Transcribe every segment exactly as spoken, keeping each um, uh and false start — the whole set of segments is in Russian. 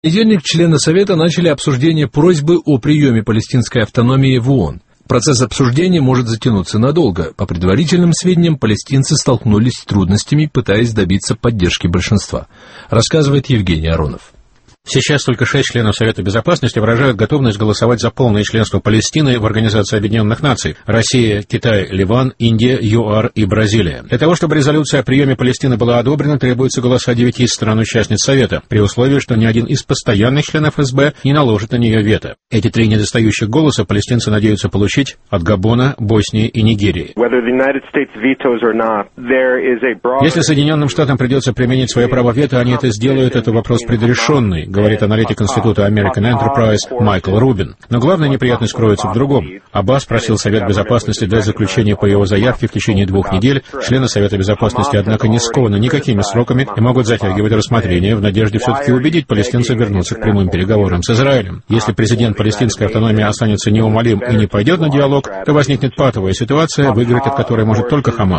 В понедельник члены Совета начали обсуждение просьбы о приеме палестинской автономии в ООН. Процесс обсуждения может затянуться надолго. По предварительным сведениям, палестинцы столкнулись с трудностями, пытаясь добиться поддержки большинства, рассказывает Евгений Аронов. Сейчас только шесть членов Совета Безопасности выражают готовность голосовать за полное членство Палестины в Организации Объединенных Наций. Россия, Китай, Ливан, Индия, ЮАР и Бразилия. Для того, чтобы резолюция о приеме Палестины была одобрена, требуется голоса девяти стран-участниц Совета, при условии, что ни один из постоянных членов СБ не наложит на нее вето. Эти три недостающих голоса палестинцы надеются получить от Габона, Боснии и Нигерии. Если Соединенным Штатам придется применить свое право вето, они это сделают, это вопрос предрешенный, говорит аналитик Института American Enterprise Майкл Рубин. Но главная неприятность кроется в другом. Аббас просил Совет Безопасности дать заключение по его заявке в течение двух недель. Члены Совета Безопасности, однако, не скованы никакими сроками и могут затягивать рассмотрение в надежде все-таки убедить палестинцев вернуться к прямым переговорам с Израилем. Если президент палестинской автономии останется неумолим и не пойдет на диалог, то возникнет патовая ситуация, выиграть от которой может только Хамас.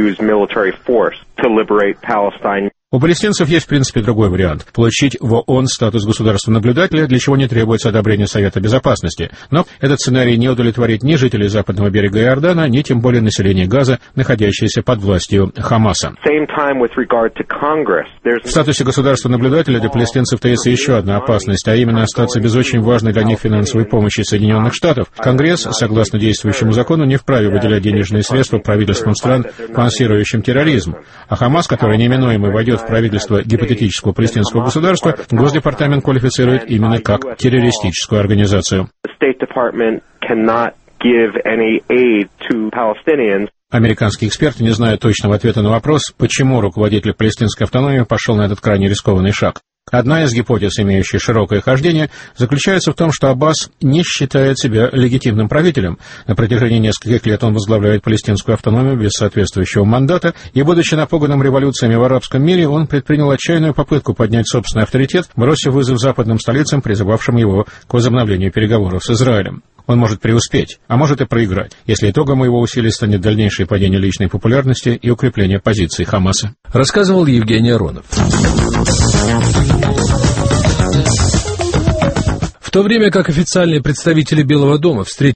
У палестинцев есть, в принципе, другой вариант – получить в ООН статус государства-наблюдателя, для чего не требуется одобрение Совета Безопасности. Но этот сценарий не удовлетворит ни жителей западного берега Иордана, ни тем более населения Газа, находящееся под властью Хамаса. В статусе государства-наблюдателя для палестинцев таится еще одна опасность, а именно остаться без очень важной для них финансовой помощи Соединенных Штатов. Конгресс, согласно действующему закону, не вправе выделять денежные средства правительствам стран, финансирующим терроризм. А Хамас, который неминуемо войдет в правительство гипотетического палестинского государства, Госдепартамент квалифицирует именно как террористическую организацию. Американские эксперты не знают точного ответа на вопрос, почему руководитель палестинской автономии пошел на этот крайне рискованный шаг. Одна из гипотез, имеющих широкое хождение, заключается в том, что Аббас не считает себя легитимным правителем. На протяжении нескольких лет он возглавляет палестинскую автономию без соответствующего мандата, и, будучи напуганным революциями в арабском мире, он предпринял отчаянную попытку поднять собственный авторитет, бросив вызов западным столицам, призывавшим его к возобновлению переговоров с Израилем. Он может преуспеть, а может и проиграть, если итогом его усилий станет дальнейшее падение личной популярности и укрепление позиций Хамаса. Рассказывал Евгений Аронов. В то время как официальные представители Белого дома встретились